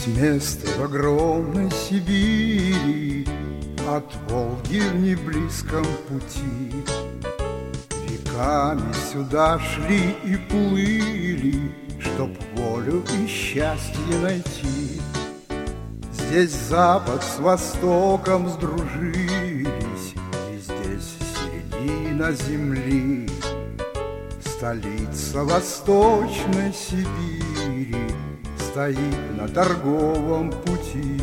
Есть место в огромной Сибири, от Волги в неблизком пути. Веками сюда шли и плыли, чтоб волю и счастье найти. Здесь Запад с Востоком сдружились, и здесь середина земли. Столица Восточной Сибири стоит на торговом пути.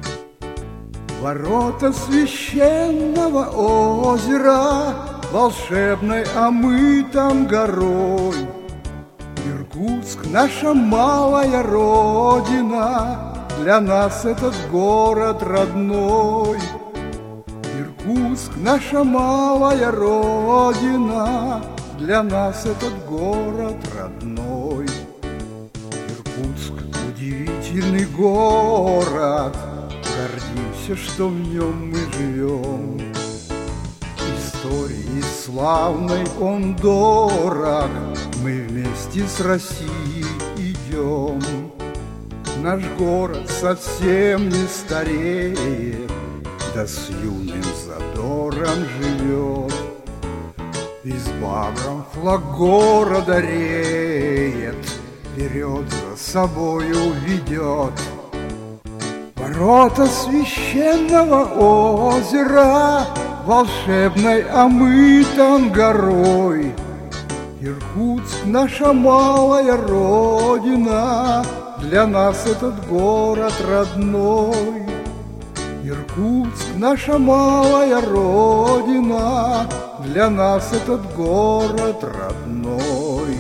Ворота священного озера, волшебной омытом горой. Иркутск, наша малая родина, для нас этот город родной. Иркутск, наша малая родина, для нас этот город родной. Иркутск — удивительный город, гордимся, что в нем мы живем. Историей славной он дорог, мы вместе с Россией идем. Наш город совсем не стареет, да с юным задором живет. И с багром флаг города реет, вперед за собою ведет. Ворота священного озера, волшебной омытом горой. Иркутск, наша малая родина, для нас этот город родной. Иркутск, наша малая родина, для нас этот город родной.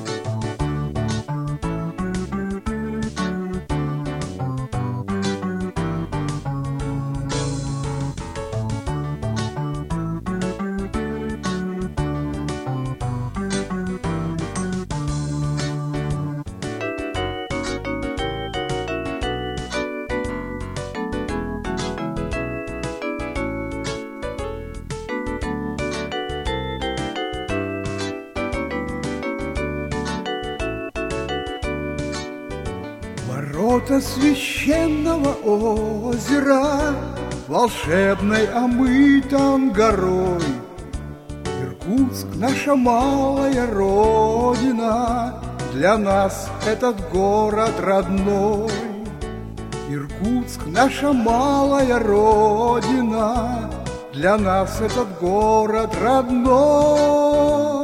Ворота священного озера, волшебной омытом горой. Иркутск, наша малая родина, для нас этот город родной. Иркутск, наша малая родина, для нас этот город родной.